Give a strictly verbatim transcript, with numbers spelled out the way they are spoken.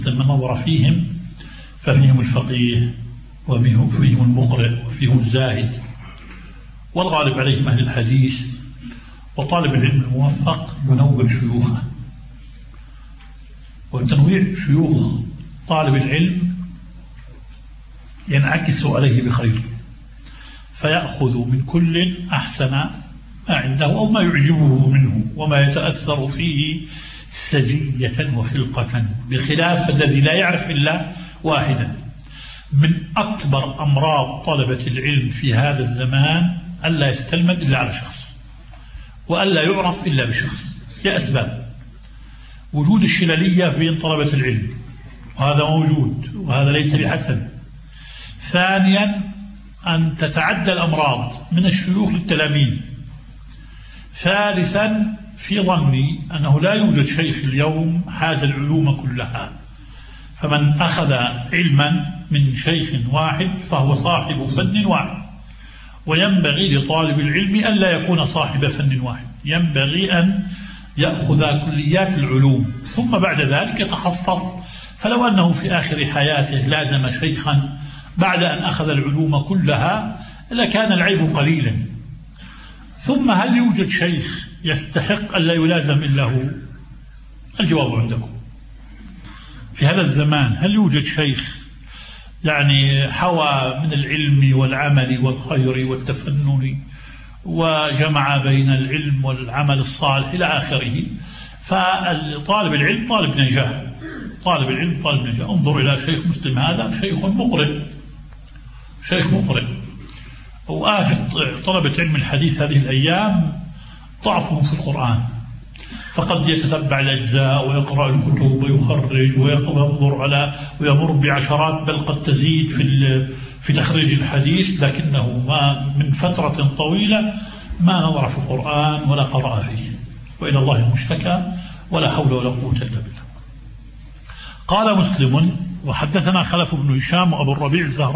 من نظر فيهم ففيهم الفقيه وفيهم المقرئ وفيهم الزاهد، والغالب عليهم أهل الحديث. وطالب العلم الموفق ينوب شيوخه، وتنويع شيوخ طالب العلم ينعكس عليه بخير، فيأخذ من كل أحسن ما عنده أو ما يعجبه منه وما يتأثر فيه سجية وخلقة، بخلاف الذي لا يعرف إلا واحدا. من أكبر أمراض طلبة العلم في هذا الزمان ألا يتتلمذ إلا على شخص، وألا يعرف إلا بشخص، لأسباب: وجود الشللية بين طلبة العلم، وهذا موجود وهذا ليس بحسن. ثانيا، أن تتعدى الأمراض من الشيوخ للتلاميذ. ثالثا، في ظني أنه لا يوجد شيخ اليوم حاز العلوم كلها، فمن أخذ علما من شيخ واحد فهو صاحب فن واحد، وينبغي لطالب العلم أن لا يكون صاحب فن واحد، ينبغي أن يأخذ كليات العلوم ثم بعد ذلك يتخصص. فلو أنه في آخر حياته لازم شيخا بعد أن أخذ العلوم كلها لكان العيب قليلا. ثم هل يوجد شيخ يستحق أن لا يلازم إلا هو؟ الجواب عندكم. في هذا الزمان هل يوجد شيخ يعني حوى من العلم والعمل والخير والتفنن وجمع بين العلم والعمل الصالح إلى آخره؟ فالطالب العلم طالب نجاة، طالب العلم طالب نجاة. انظر إلى شيخ مسلم، هذا شيخ مقرئ، شيخ مقرئ. وآفة طلبة علم الحديث هذه الأيام ضعفهم في القرآن، فقد يتتبع الأجزاء ويقرأ الكتب ويخرج وينظر على ويمر بعشرات بل قد تزيد في في تخريج الحديث، لكنه ما من فترة طويلة ما نظر في القرآن ولا قرأ فيه، وإلى الله المشتكى، ولا حول ولا قوة إلا بالله. قال مسلم: وحدثنا خلف بن هشام وأبو الربيع الزهراني